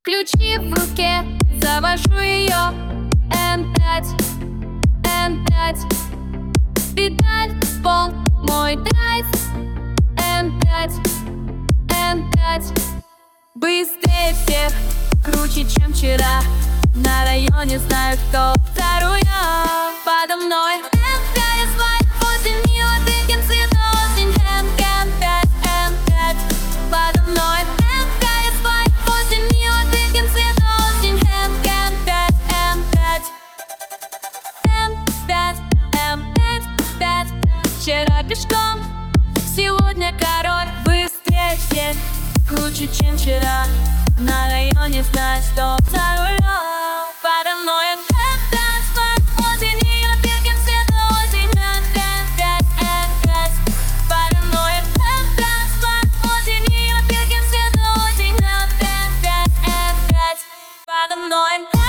Ключи в руке, завожу ее. М5, М5, педаль, пол, мой драйв. М5, М5, быстрее всех, круче, чем вчера. На районе знаю, кто за рулем. Подо мной М5, асфальт, возле нее дым цвета осень. М5, М5, подо мной М5, асфальт, возле нее дым цвета осень. М5, М5, М5, М5, 5. Вчера пешком, сегодня король. Быстрее всех, круче, чем вчера. На районе знаю, что за рулем. Подо мной М5, асфальт, возле нее дым цвета осень. М5, М5, подо мной М5, асфальт, возле нее дым цвета осень. М5, М5, подо мной.